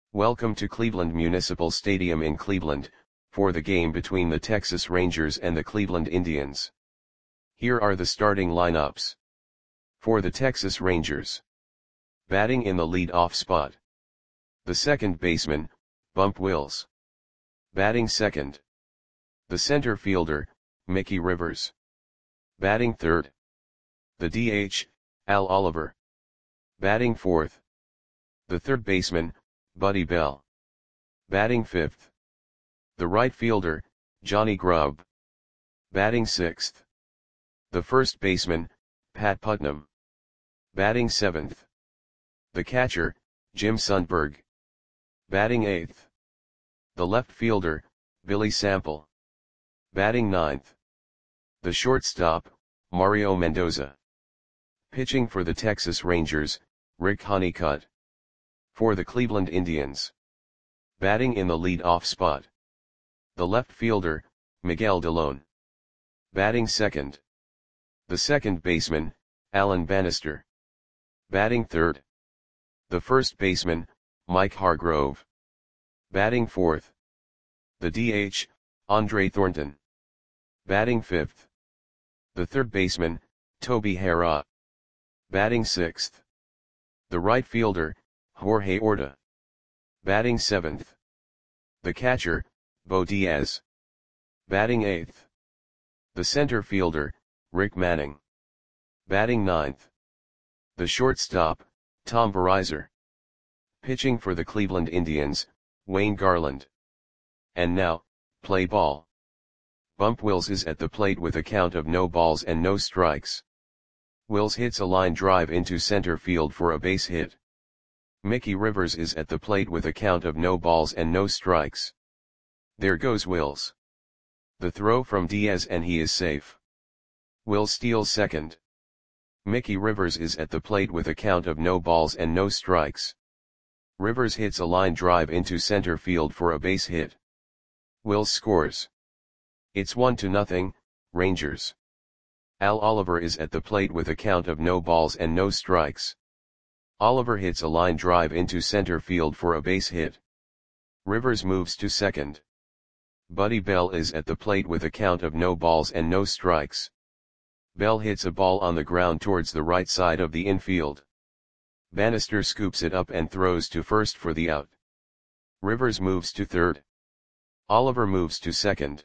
Welcome to Cleveland Municipal Stadium in Cleveland, for the game between the Texas Rangers and the Cleveland Indians. Here are the starting lineups. For the Texas Rangers. Batting in the lead-off spot. The second baseman, Bump Wills. Batting second. The center fielder, Mickey Rivers. Batting third. The DH, Al Oliver. Batting fourth. The third baseman, Buddy Bell. Batting fifth. The right fielder, Johnny Grubb. Batting sixth. The first baseman, Pat Putnam. Batting seventh. The catcher, Jim Sundberg. Batting eighth. The left fielder, Billy Sample. Batting ninth. The shortstop, Mario Mendoza. Pitching for the Texas Rangers, Rick Honeycutt. For the Cleveland Indians. Batting in the lead-off spot. The left fielder, Miguel Delone. Batting second. The second baseman, Alan Bannister. Batting third. The first baseman, Mike Hargrove. Batting fourth. The DH, Andre Thornton. Batting fifth. The third baseman, Toby Harrah. Batting sixth. The right fielder, Jorge Orta. Batting seventh. The catcher, Bo Diaz. Batting eighth. The center fielder, Rick Manning. Batting ninth. The shortstop, Tom Verizor. Pitching for the Cleveland Indians, Wayne Garland. And now, play ball. Bump Wills is at the plate with a count of no balls and no strikes. Wills hits a line drive into center field for a base hit. Mickey Rivers is at the plate with a count of no balls and no strikes. There goes Wills. The throw from Diaz and he is safe. Wills steals second. Mickey Rivers is at the plate with a count of no balls and no strikes. Rivers hits a line drive into center field for a base hit. Wills scores. It's 1-0, Rangers. Al Oliver is at the plate with a count of no balls and no strikes. Oliver hits a line drive into center field for a base hit. Rivers moves to second. Buddy Bell is at the plate with a count of no balls and no strikes. Bell hits a ball on the ground towards the right side of the infield. Bannister scoops it up and throws to first for the out. Rivers moves to third. Oliver moves to second.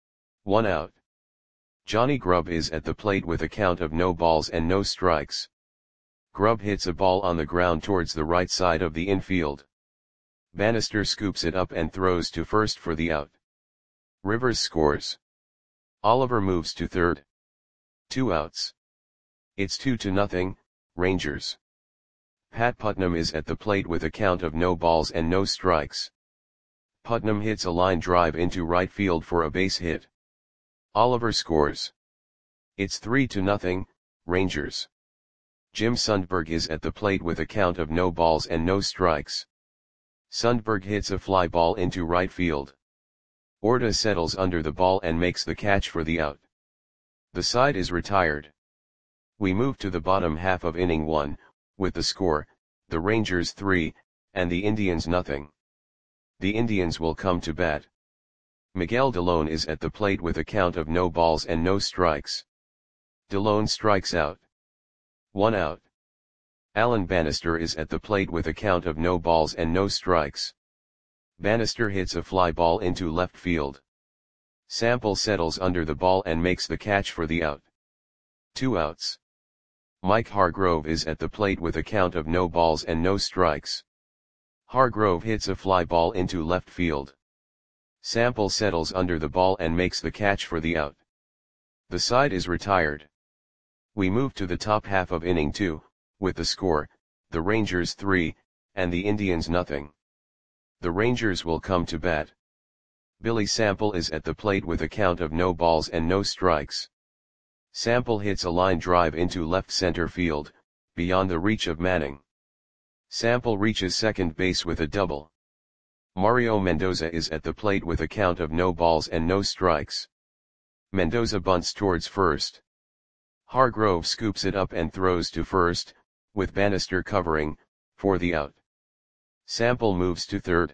1 out. Johnny Grubb is at the plate with a count of no balls and no strikes. Grubb hits a ball on the ground towards the right side of the infield. Bannister scoops it up and throws to first for the out. Rivers scores. Oliver moves to third. 2 outs. It's 2-0, Rangers. Pat Putnam is at the plate with a count of no balls and no strikes. Putnam hits a line drive into right field for a base hit. Oliver scores. It's 3-0, Rangers. Jim Sundberg is at the plate with a count of no balls and no strikes. Sundberg hits a fly ball into right field. Orta settles under the ball and makes the catch for the out. The side is retired. We move to the bottom half of inning 1, with the score, the Rangers 3, and the Indians 0. The Indians will come to bat. Miguel Delone is at the plate with a count of no balls and no strikes. Delone strikes out. 1 out. Alan Bannister is at the plate with a count of no balls and no strikes. Bannister hits a fly ball into left field. Sample settles under the ball and makes the catch for the out. 2 outs. Mike Hargrove is at the plate with a count of no balls and no strikes. Hargrove hits a fly ball into left field. Sample settles under the ball and makes the catch for the out. The side is retired. We move to the top half of inning 2, with the score, the Rangers 3, and the Indians 0. The Rangers will come to bat. Billy Sample is at the plate with a count of no balls and no strikes. Sample hits a line drive into left center field, beyond the reach of Manning. Sample reaches second base with a double. Mario Mendoza is at the plate with a count of no balls and no strikes. Mendoza bunts towards first. Hargrove scoops it up and throws to first, with Bannister covering, for the out. Sample moves to third.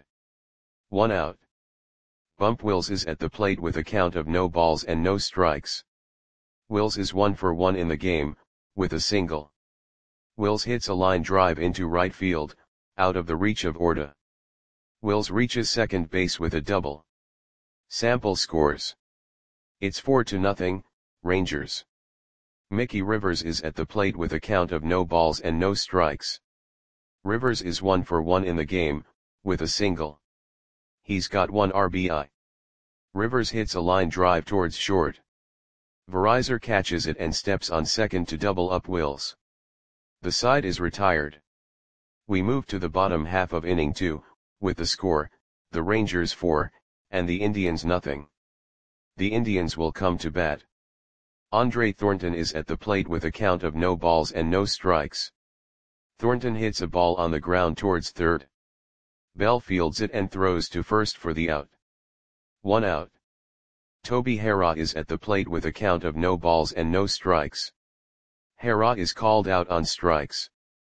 1 out. Bump Wills is at the plate with a count of no balls and no strikes. Wills is 1 for 1 in the game, with a single. Wills hits a line drive into right field, out of the reach of Orta. Wills reaches second base with a double. Sample scores. It's 4-0, Rangers. Mickey Rivers is at the plate with a count of no balls and no strikes. Rivers is 1 for 1 in the game, with a single. He's got 1 RBI. Rivers hits a line drive towards short. Verizor catches it and steps on second to double up Wills. The side is retired. We move to the bottom half of inning 2, with the score, the Rangers 4, and the Indians nothing. The Indians will come to bat. Andre Thornton is at the plate with a count of no balls and no strikes. Thornton hits a ball on the ground towards third. Bell fields it and throws to first for the out. 1 out. Toby Harrah is at the plate with a count of no balls and no strikes. Harrah is called out on strikes.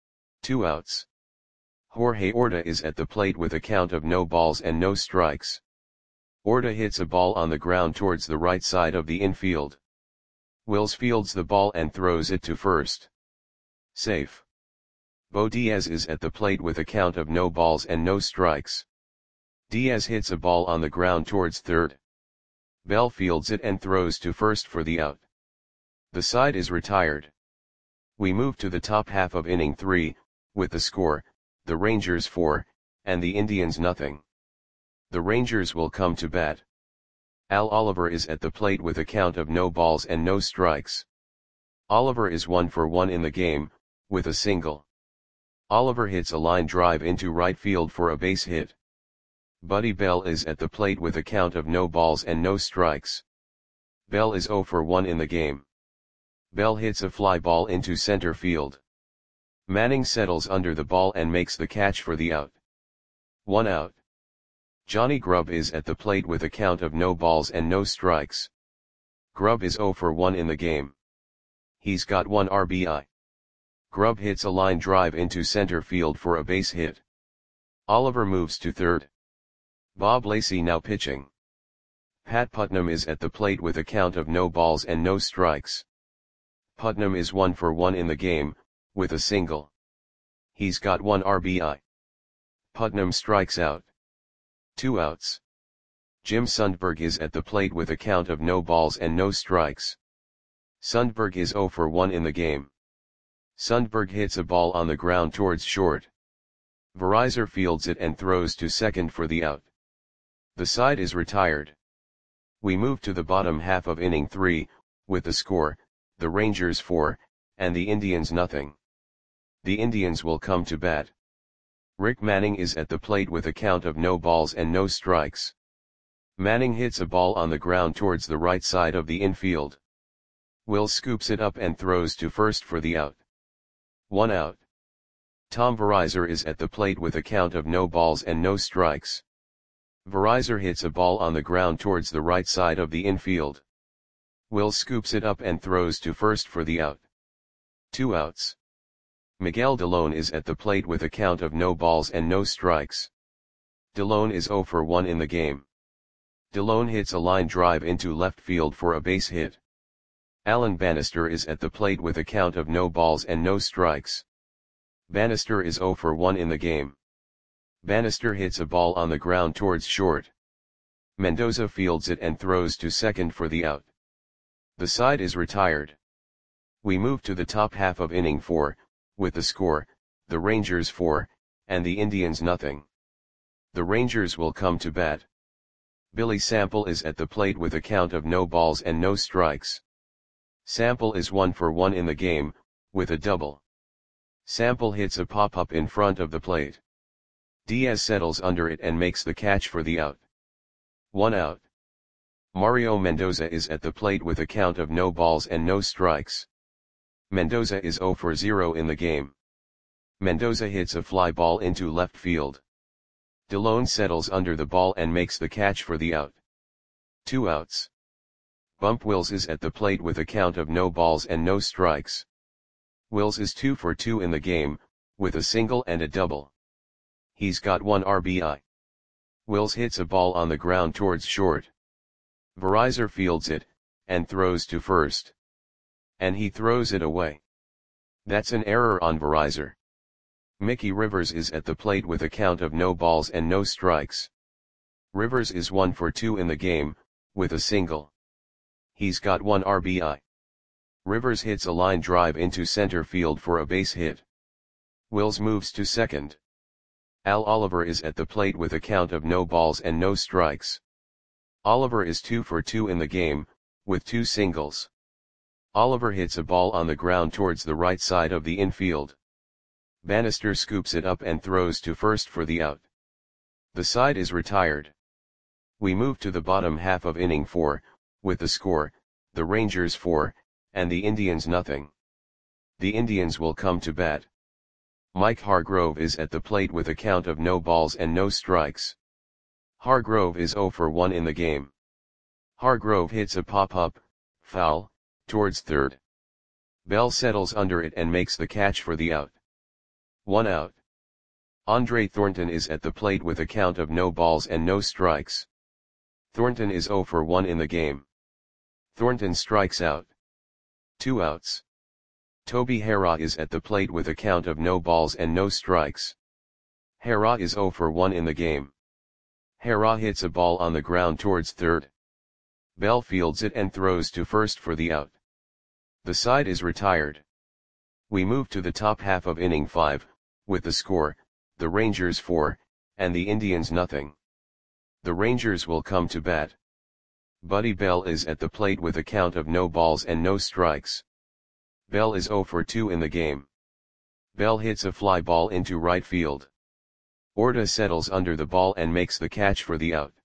2 outs. Jorge Orta is at the plate with a count of no balls and no strikes. Orta hits a ball on the ground towards the right side of the infield. Wills fields the ball and throws it to first. Safe. Bo Diaz is at the plate with a count of no balls and no strikes. Diaz hits a ball on the ground towards third. Bell fields it and throws to first for the out. The side is retired. We move to the top half of inning 3, with the score, the Rangers 4, and the Indians nothing. The Rangers will come to bat. Al Oliver is at the plate with a count of no balls and no strikes. Oliver is 1 for 1 in the game, with a single. Oliver hits a line drive into right field for a base hit. Buddy Bell is at the plate with a count of no balls and no strikes. Bell is 0 for 1 in the game. Bell hits a fly ball into center field. Manning settles under the ball and makes the catch for the out. 1 out. Johnny Grubb is at the plate with a count of no balls and no strikes. Grubb is 0 for 1 in the game. He's got 1 RBI. Grubb hits a line drive into center field for a base hit. Oliver moves to third. Bob Lacey now pitching. Pat Putnam is at the plate with a count of no balls and no strikes. Putnam is 1 for 1 in the game, with a single. He's got 1 RBI. Putnam strikes out. 2 outs. Jim Sundberg is at the plate with a count of no balls and no strikes. Sundberg is 0 for 1 in the game. Sundberg hits a ball on the ground towards short. Verizor fields it and throws to second for the out. The side is retired. We move to the bottom half of inning 3, with the score, the Rangers 4, and the Indians nothing. The Indians will come to bat. Rick Manning is at the plate with a count of no balls and no strikes. Manning hits a ball on the ground towards the right side of the infield. Will scoops it up and throws to first for the out. 1 out. Tom Verizor is at the plate with a count of no balls and no strikes. Verizor hits a ball on the ground towards the right side of the infield. Will scoops it up and throws to first for the out. 2 outs. Miguel Delone is at the plate with a count of no balls and no strikes. Delone is 0 for 1 in the game. Delone hits a line drive into left field for a base hit. Alan Bannister is at the plate with a count of no balls and no strikes. Bannister is 0 for 1 in the game. Bannister hits a ball on the ground towards short. Mendoza fields it and throws to second for the out. The side is retired. We move to the top half of inning 4, with the score, the Rangers 4, and the Indians nothing. The Rangers will come to bat. Billy Sample is at the plate with a count of no balls and no strikes. Sample is 1 for 1 in the game, with a double. Sample hits a pop-up in front of the plate. Diaz settles under it and makes the catch for the out. 1 out. Mario Mendoza is at the plate with a count of no balls and no strikes. Mendoza is 0 for 0 in the game. Mendoza hits a fly ball into left field. Delone settles under the ball and makes the catch for the out. 2 outs. Bump Wills is at the plate with a count of no balls and no strikes. Wills is 2 for 2 in the game, with a single and a double. He's got 1 RBI. Wills hits a ball on the ground towards short. Verizor fields it, and throws to first. And he throws it away. That's an error on Verizor. Mickey Rivers is at the plate with a count of no balls and no strikes. Rivers is 1 for 2 in the game, with a single. He's got 1 RBI. Rivers hits a line drive into center field for a base hit. Wills moves to second. Al Oliver is at the plate with a count of no balls and no strikes. Oliver is 2 for 2 in the game, with 2 singles. Oliver hits a ball on the ground towards the right side of the infield. Bannister scoops it up and throws to first for the out. The side is retired. We move to the bottom half of inning 4, with the score, the Rangers 4, and the Indians nothing. The Indians will come to bat. Mike Hargrove is at the plate with a count of no balls and no strikes. Hargrove is 0 for 1 in the game. Hargrove hits a pop-up, foul, towards third. Bell settles under it and makes the catch for the out. 1 out. Andre Thornton is at the plate with a count of no balls and no strikes. Thornton is 0 for 1 in the game. Thornton strikes out. 2 outs. Toby Harrah is at the plate with a count of no balls and no strikes. Harrah is 0 for 1 in the game. Harrah hits a ball on the ground towards third. Bell fields it and throws to first for the out. The side is retired. We move to the top half of inning 5, with the score, the Rangers 4, and the Indians nothing. The Rangers will come to bat. Buddy Bell is at the plate with a count of no balls and no strikes. Bell is 0 for 2 in the game. Bell hits a fly ball into right field. Orta settles under the ball and makes the catch for the out.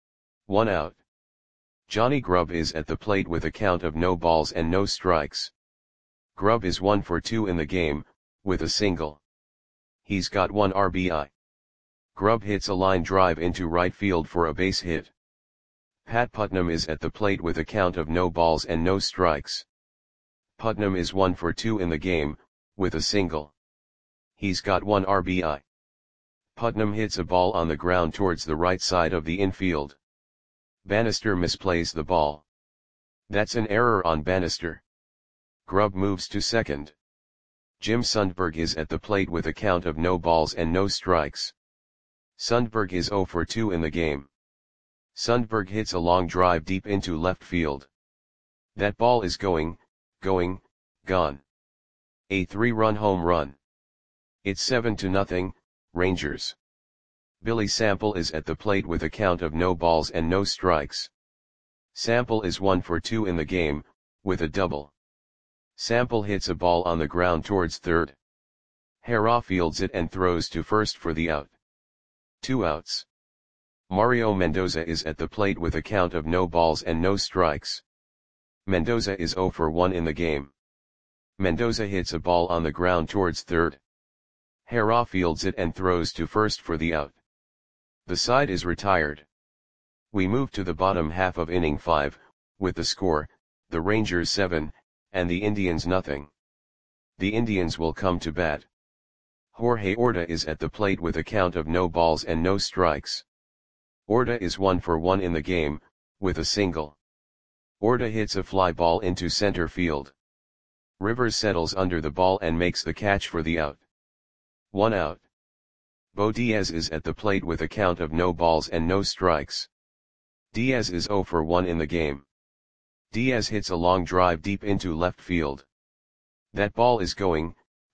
1 out. Johnny Grubb is at the plate with a count of no balls and no strikes. Grubb is 1 for 2 in the game, with a single. He's got 1 RBI. Grubb hits a line drive into right field for a base hit. Pat Putnam is at the plate with a count of no balls and no strikes. Putnam is 1 for 2 in the game, with a single. He's got 1 RBI. Putnam hits a ball on the ground towards the right side of the infield. Bannister misplays the ball. That's an error on Bannister. Grubb moves to second. Jim Sundberg is at the plate with a count of no balls and no strikes. Sundberg is 0 for 2 in the game. Sundberg hits a long drive deep into left field. That ball is gone. A 3-run home run. It's 7-0, Rangers. Billy Sample is at the plate with a count of no balls and no strikes. Sample is 1 for 2 in the game, with a double. Sample hits a ball on the ground towards third. Harrah fields it and throws to first for the out. 2 outs. Mario Mendoza is at the plate with a count of no balls and no strikes. Mendoza is 0 for 1 in the game. Mendoza hits a ball on the ground towards third. Harrah fields it and throws to first for the out. The side is retired. We move to the bottom half of inning 5, with the score, the Rangers 7, and the Indians nothing. The Indians will come to bat. Jorge Orta is at the plate with a count of no balls and no strikes. Orta is 1 for 1 in the game, with a single. Orta hits a fly ball into center field. Rivers settles under the ball and makes the catch for the out. 1 out. Bo Diaz is at the plate with a count of no balls and no strikes. Diaz is 0 for 1 in the game. Diaz hits a long drive deep into left field. That ball is gone.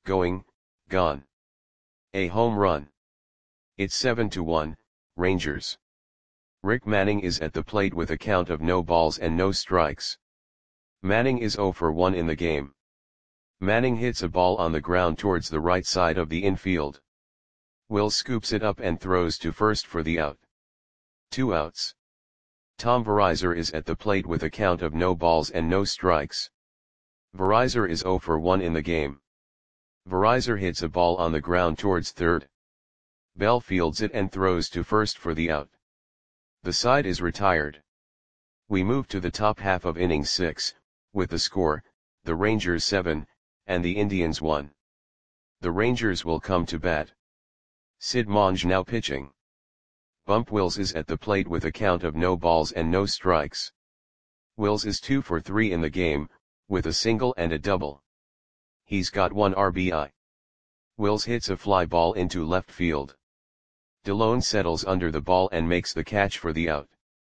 A home run. It's 7-1, Rangers. Rick Manning is at the plate with a count of no balls and no strikes. Manning is 0 for 1 in the game. Manning hits a ball on the ground towards the right side of the infield. Wills scoops it up and throws to first for the out. 2 outs. Tom Verizor is at the plate with a count of no balls and no strikes. Verizor is 0 for 1 in the game. Verizor hits a ball on the ground towards third. Bell fields it and throws to first for the out. The side is retired. We move to the top half of inning 6, with the score, the Rangers 7, and the Indians 1. The Rangers will come to bat. Sid Monge now pitching. Bump Wills is at the plate with a count of no balls and no strikes. Wills is 2 for 3 in the game, with a single and a double. He's got 1 RBI. Wills hits a fly ball into left field. Delone settles under the ball and makes the catch for the out.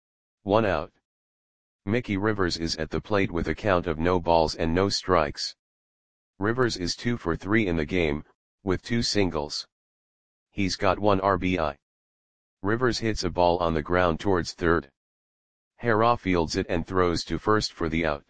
1 out. Mickey Rivers is at the plate with a count of no balls and no strikes. Rivers is 2 for 3 in the game, with 2 singles. He's got 1 RBI. Rivers hits a ball on the ground towards third. Hara fields it and throws to first for the out.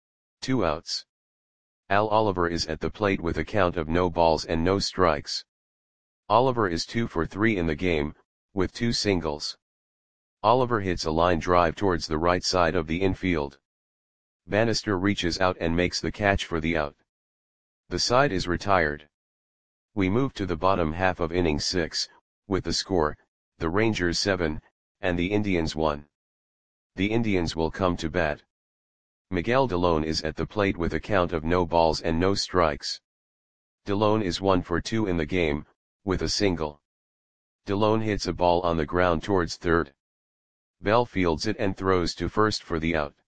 2 outs. Al Oliver is at the plate with a count of no balls and no strikes. Oliver is 2 for 3 in the game, with 2 singles. Oliver hits a line drive towards the right side of the infield. Bannister reaches out and makes the catch for the out. The side is retired. We move to the bottom half of inning 6, with the score, the Rangers 7, and the Indians 1. The Indians will come to bat. Miguel Delone is at the plate with a count of no balls and no strikes. Delone is 1 for 2 in the game, with a single. Delone hits a ball on the ground towards third. Bell fields it and throws to first for the out.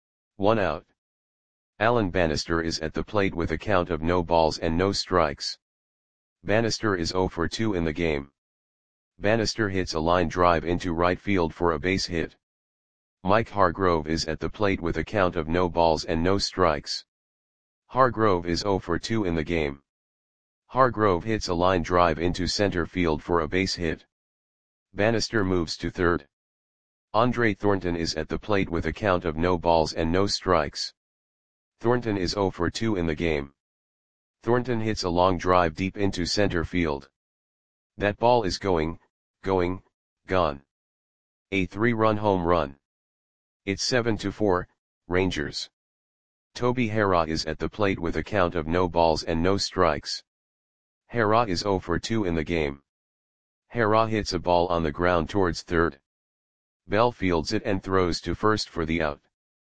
1 out. Alan Bannister is at the plate with a count of no balls and no strikes. Bannister is 0 for 2 in the game. Bannister hits a line drive into right field for a base hit. Mike Hargrove is at the plate with a count of no balls and no strikes. Hargrove is 0 for 2 in the game. Hargrove hits a line drive into center field for a base hit. Bannister moves to third. Andre Thornton is at the plate with a count of no balls and no strikes. Thornton is 0 for 2 in the game. Thornton hits a long drive deep into center field. That ball is gone. A 3-run home run. It's 7-4, Rangers. Toby Hara is at the plate with a count of no balls and no strikes. Hara is 0 for 2 in the game. Hara hits a ball on the ground towards third. Bell fields it and throws to first for the out.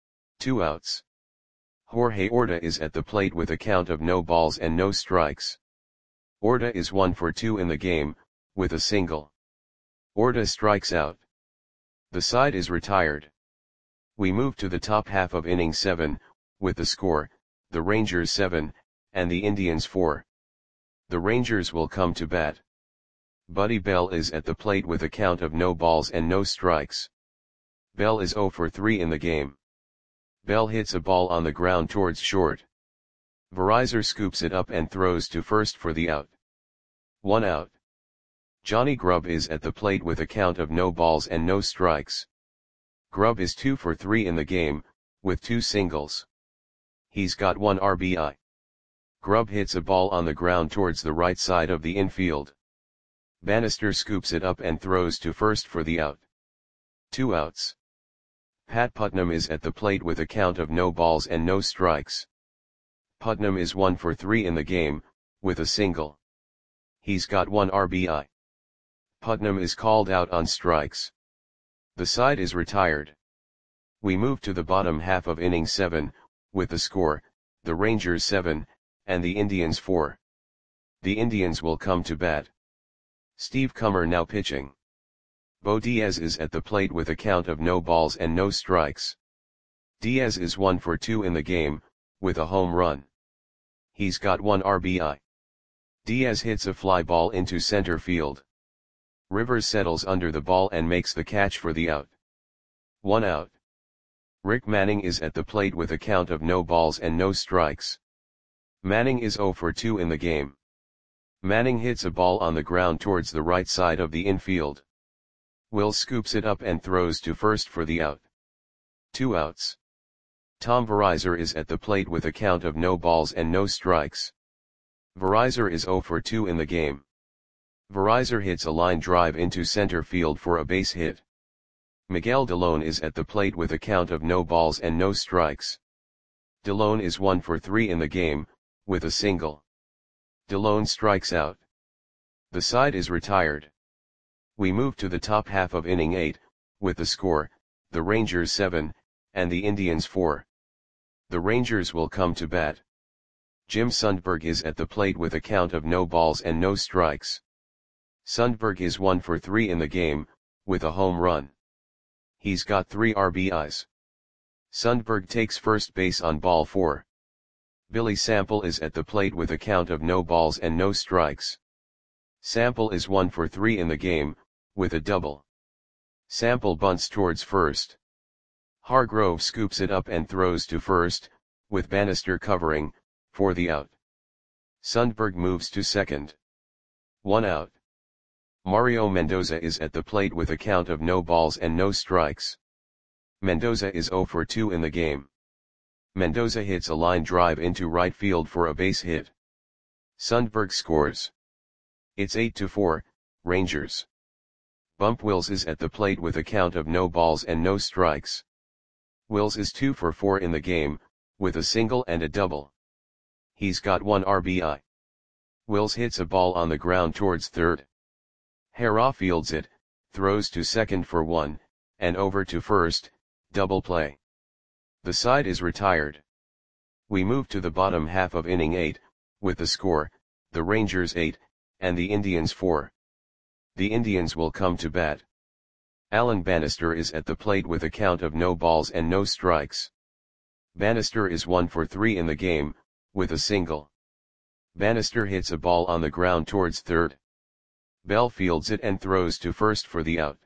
2 outs. Jorge Orta is at the plate with a count of no balls and no strikes. Orta is 1 for 2 in the game, with a single. Orta strikes out. The side is retired. We move to the top half of inning 7, with the score, the Rangers 7, and the Indians 4. The Rangers will come to bat. Buddy Bell is at the plate with a count of no balls and no strikes. Bell is 0 for 3 in the game. Bell hits a ball on the ground towards short. Verizor scoops it up and throws to first for the out. 1 out. Johnny Grubb is at the plate with a count of no balls and no strikes. Grubb is 2 for 3 in the game, with 2 singles. He's got 1 RBI. Grubb hits a ball on the ground towards the right side of the infield. Bannister scoops it up and throws to first for the out. 2 outs. Pat Putnam is at the plate with a count of no balls and no strikes. Putnam is 1 for 3 in the game, with a single. He's got 1 RBI. Putnam is called out on strikes. The side is retired. We move to the bottom half of inning 7, with the score, the Rangers 7, and the Indians 4. The Indians will come to bat. Steve Cummer now pitching. Bo Diaz is at the plate with a count of no balls and no strikes. Diaz is 1 for 2 in the game, with a home run. He's got 1 RBI. Diaz hits a fly ball into center field. Rivers settles under the ball and makes the catch for the out. 1 out. Rick Manning is at the plate with a count of no balls and no strikes. Manning is 0 for 2 in the game. Manning hits a ball on the ground towards the right side of the infield. Will scoops it up and throws to first for the out. 2 outs. Tom Verizor is at the plate with a count of no balls and no strikes. Verizor is 0 for 2 in the game. Verizor hits a line drive into center field for a base hit. Miguel Delone is at the plate with a count of no balls and no strikes. Delone is 1 for 3 in the game, with a single. Delone strikes out. The side is retired. We move to the top half of inning 8, with the score, the Rangers 7, and the Indians 4. The Rangers will come to bat. Jim Sundberg is at the plate with a count of no balls and no strikes. Sundberg is 1 for 3 in the game, with a home run. He's got 3 RBIs. Sundberg takes first base on ball 4. Billy Sample is at the plate with a count of no balls and no strikes. Sample is 1 for 3 in the game, with a double. Sample bunts towards first. Hargrove scoops it up and throws to first, with Bannister covering, for the out. Sundberg moves to second. 1 out. Mario Mendoza is at the plate with a count of no balls and no strikes. Mendoza is 0 for 2 in the game. Mendoza hits a line drive into right field for a base hit. Sundberg scores. It's 8-4, Rangers. Bump Wills is at the plate with a count of no balls and no strikes. Wills is 2 for 4 in the game, with a single and a double. He's got 1 RBI. Wills hits a ball on the ground towards third. Hera fields it, throws to second for 1, and over to first, double play. The side is retired. We move to the bottom half of inning 8, with the score, the Rangers 8, and the Indians 4. The Indians will come to bat. Alan Bannister is at the plate with a count of no balls and no strikes. Bannister is 1 for 3 in the game, with a single. Bannister hits a ball on the ground towards third. Bell fields it and throws to first for the out.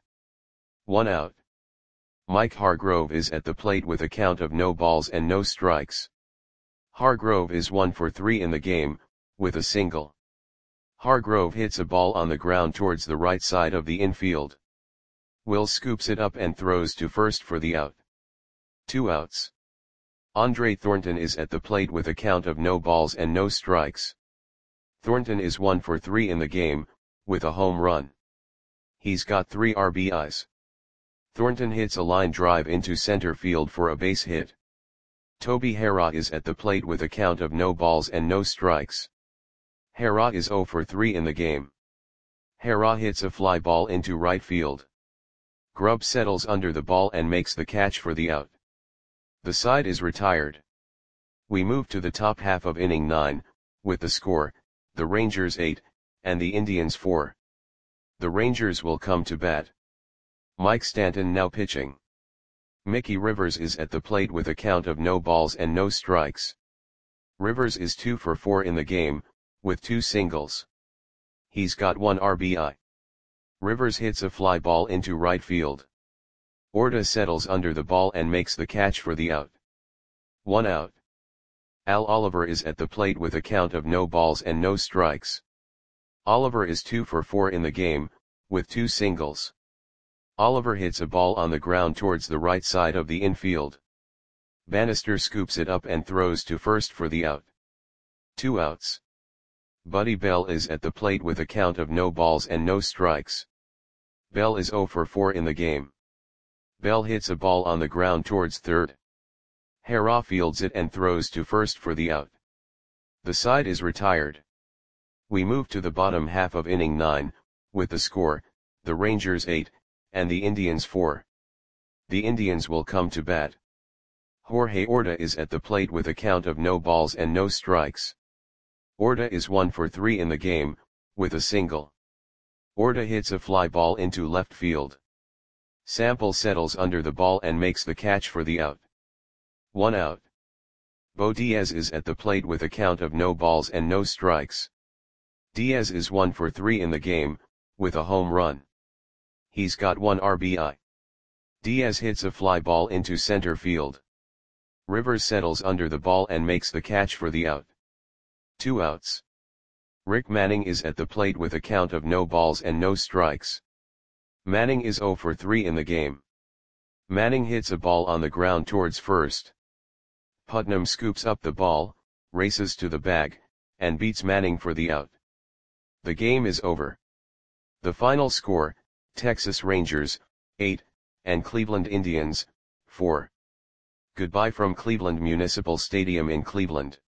1 out. Mike Hargrove is at the plate with a count of no balls and no strikes. Hargrove is 1 for 3 in the game, with a single. Hargrove hits a ball on the ground towards the right side of the infield. Wills scoops it up and throws to first for the out. 2 outs. Andre Thornton is at the plate with a count of no balls and no strikes. Thornton is 1 for 3 in the game, with a home run. He's got 3 RBIs. Thornton hits a line drive into center field for a base hit. Toby Hera is at the plate with a count of no balls and no strikes. Hera is 0 for 3 in the game. Hera hits a fly ball into right field. Grubb settles under the ball and makes the catch for the out. The side is retired. We move to the top half of inning 9, with the score, the Rangers 8, and the Indians 4. The Rangers will come to bat. Mike Stanton now pitching. Mickey Rivers is at the plate with a count of no balls and no strikes. Rivers is 2 for 4 in the game, with 2 singles. He's got 1 RBI. Rivers hits a fly ball into right field. Orta settles under the ball and makes the catch for the out. 1 out. Al Oliver is at the plate with a count of no balls and no strikes. Oliver is 2 for 4 in the game, with 2 singles. Oliver hits a ball on the ground towards the right side of the infield. Bannister scoops it up and throws to first for the out. 2 outs. Buddy Bell is at the plate with a count of no balls and no strikes. Bell is 0 for 4 in the game. Bell hits a ball on the ground towards third. Hera fields it and throws to first for the out. The side is retired. We move to the bottom half of inning 9, with the score, the Rangers 8, and the Indians 4. The Indians will come to bat. Jorge Orta is at the plate with a count of no balls and no strikes. Orta is 1 for 3 in the game, with a single. Orta hits a fly ball into left field. Sample settles under the ball and makes the catch for the out. 1 out. Bo Diaz is at the plate with a count of no balls and no strikes. Diaz is 1 for 3 in the game, with a home run. He's got 1 RBI. Diaz hits a fly ball into center field. Rivers settles under the ball and makes the catch for the out. 2 outs. Rick Manning is at the plate with a count of no balls and no strikes. Manning is 0 for 3 in the game. Manning hits a ball on the ground towards first. Putnam scoops up the ball, races to the bag, and beats Manning for the out. The game is over. The final score, Texas Rangers, 8, and Cleveland Indians, 4. Goodbye from Cleveland Municipal Stadium in Cleveland.